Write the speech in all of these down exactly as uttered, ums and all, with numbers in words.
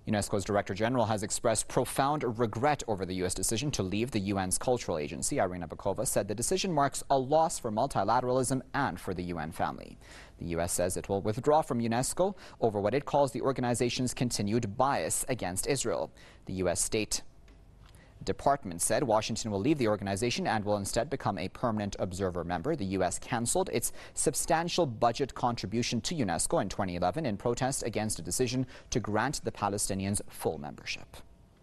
UNESCO's Director General has expressed profound regret over the U S decision to leave the U N's cultural agency. Irina Bokova said the decision marks a loss for multilateralism and for the U N family. The U S says it will withdraw from UNESCO over what it calls the organization's continued bias against Israel. The U S State Department said Washington will leave the organization and will instead become a permanent observer member. The U S canceled its substantial budget contribution to UNESCO in twenty eleven in protest against a decision to grant the Palestinians full membership.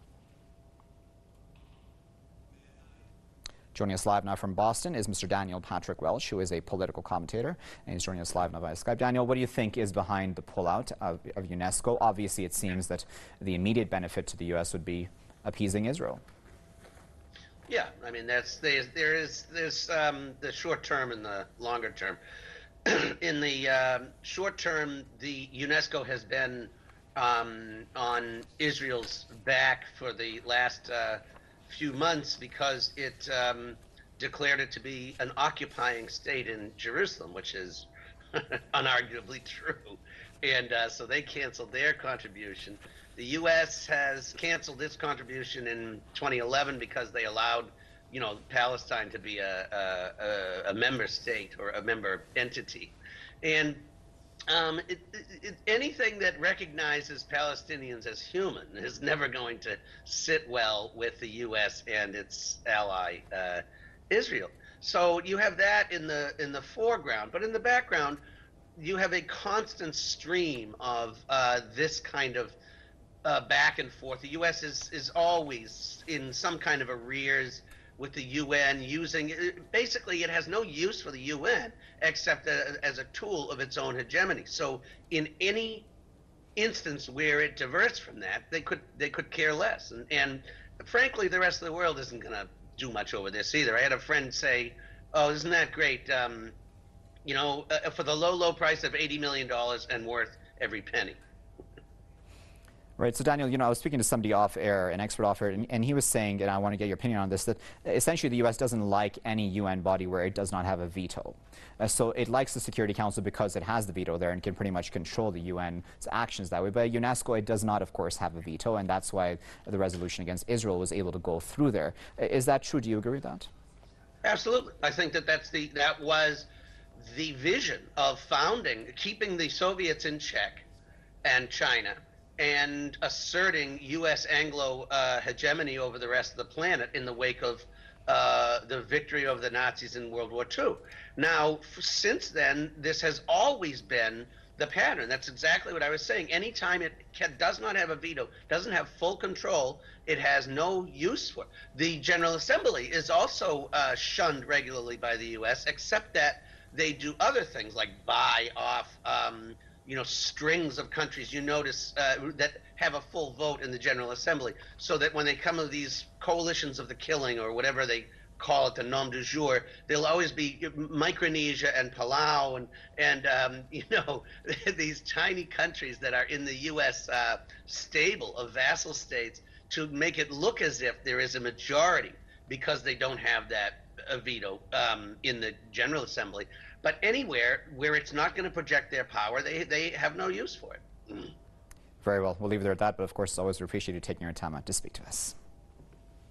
Joining us live now from Boston is Mister Daniel Patrick Welch, who is a political commentator, and he's joining us live now via Skype. Daniel, what do you think is behind the pullout of, of UNESCO? Obviously, it seems that the immediate benefit to the U S would be appeasing Israel. Yeah, I mean, that's there's there is there's um, the short term and the longer term. In the um, short term, the UNESCO has been um, on Israel's back for the last uh, few months because it um, declared it to be an occupying state in Jerusalem, which is unarguably true, and uh, so they canceled their contribution. The U S has canceled its contribution in twenty eleven because they allowed, you know, Palestine to be a, a, a member state or a member entity. And um, it, it, anything that recognizes Palestinians as human is never going to sit well with the U S and its ally, uh, Israel. So you have that in the, in the foreground. But in the background, you have a constant stream of uh, this kind of Uh, back and forth. The U S is is always in some kind of arrears with the U N, using basically it has no use for the U N except a, as a tool of its own hegemony. So in any instance where it diverts from that, they could they could care less. And, and frankly, the rest of the world isn't going to do much over this either. I had a friend say, "Oh, isn't that great? Um, you know, uh, for the low low price of eighty million dollars and worth every penny." Right. So, Daniel, you know, I was speaking to somebody off air, an expert off air, and, and he was saying, and I want to get your opinion on this, that essentially the U S doesn't like any U N body where it does not have a veto. Uh, so it likes the Security Council because it has the veto there and can pretty much control the U N's actions that way. But UNESCO, it does not, of course, have a veto, and that's why the resolution against Israel was able to go through there. Is that true? Do you agree with that? Absolutely. I think that that's the, that was the vision of founding, keeping the Soviets in check and China, and asserting U S Anglo uh, hegemony over the rest of the planet in the wake of uh, the victory over the Nazis in World War Two. Now, since then, this has always been the pattern. That's exactly what I was saying. Anytime it can, does not have a veto, doesn't have full control, it has no use for it. The General Assembly is also uh, shunned regularly by the U S, except that they do other things like buy off um, you know, strings of countries you notice uh, that have a full vote in the General Assembly, so that when they come to these coalitions of the killing or whatever they call it, the nom du jour, there'll always be Micronesia and Palau and, and um, you know, these tiny countries that are in the U S uh, stable of vassal states to make it look as if there is a majority because they don't have that a veto um, in the General Assembly. But anywhere where it's not going to project their power, they, they have no use for it. Very well. We'll leave it there at that. But of course, always appreciate you taking your time out to speak to us.